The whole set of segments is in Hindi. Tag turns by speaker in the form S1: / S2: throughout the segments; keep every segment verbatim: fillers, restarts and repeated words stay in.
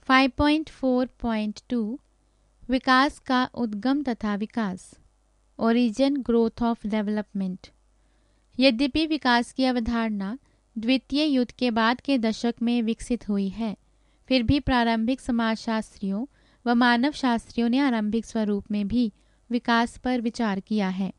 S1: Five point four point two विकास का उद्गम तथा विकास, ओरिजिन ग्रोथ ऑफ डेवलपमेंट। यद्यपि विकास की अवधारणा द्वितीय युद्ध के बाद के दशक में विकसित हुई है, फिर भी प्रारंभिक समाजशास्त्रियों व मानव शास्त्रियों ने आरंभिक स्वरूप में भी विकास पर विचार किया है।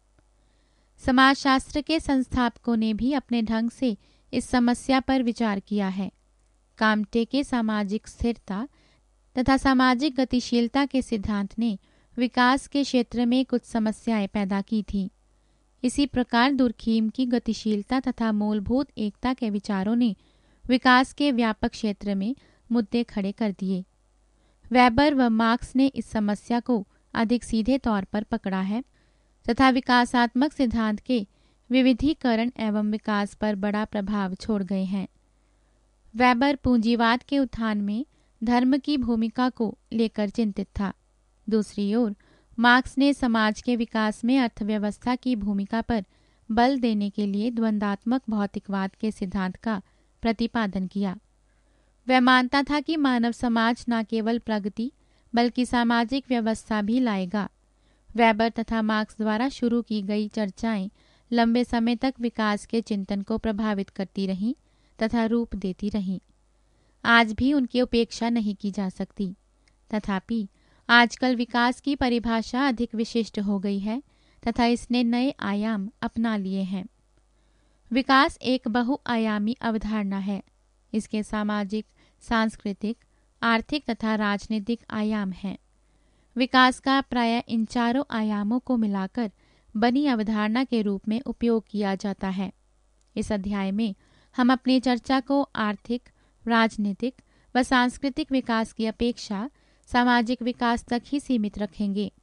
S1: समाजशास्त्र के संस्थापकों ने भी अपने ढंग से इस समस्या पर विचार किया है। काम्टे के सामाजिक स्थिरता तथा सामाजिक गतिशीलता के सिद्धांत ने विकास के क्षेत्र में कुछ समस्याएं पैदा की थीं। इसी प्रकार दुर्खीम की गतिशीलता तथा मूलभूत एकता के विचारों ने विकास के व्यापक क्षेत्र में मुद्दे खड़े कर दिए। वेबर व मार्क्स ने इस समस्या को अधिक सीधे तौर पर पकड़ा है तथा विकासात्मक सिद्धांत के विविधीकरण एवं विकास पर बड़ा प्रभाव छोड़ गए हैं। वेबर पूंजीवाद के उत्थान में धर्म की भूमिका को लेकर चिंतित था। दूसरी ओर मार्क्स ने समाज के विकास में अर्थव्यवस्था की भूमिका पर बल देने के लिए द्वंद्वात्मक भौतिकवाद के सिद्धांत का प्रतिपादन किया। वह मानता था कि मानव समाज न केवल प्रगति बल्कि सामाजिक व्यवस्था भी लाएगा। वेबर तथा मार्क्स द्वारा शुरू की गई चर्चाएं लंबे समय तक विकास के चिंतन को प्रभावित करती रहीं तथा रूप देती रहीं। आज भी उनकी उपेक्षा नहीं की जा सकती। तथापि आजकल विकास की परिभाषा अधिक विशिष्ट हो गई है तथा इसने नए आयाम अपना लिए हैं। विकास एक बहुआयामी अवधारणा है। इसके सामाजिक, सांस्कृतिक, आर्थिक तथा राजनीतिक आयाम हैं। विकास का प्रायः इन चारों आयामों को मिलाकर बनी अवधारणा के रूप में उपयोग किया जाता है। इस अध्याय में हम अपनी चर्चा को आर्थिक, राजनीतिक व सांस्कृतिक विकास की अपेक्षा सामाजिक विकास तक ही सीमित रखेंगे।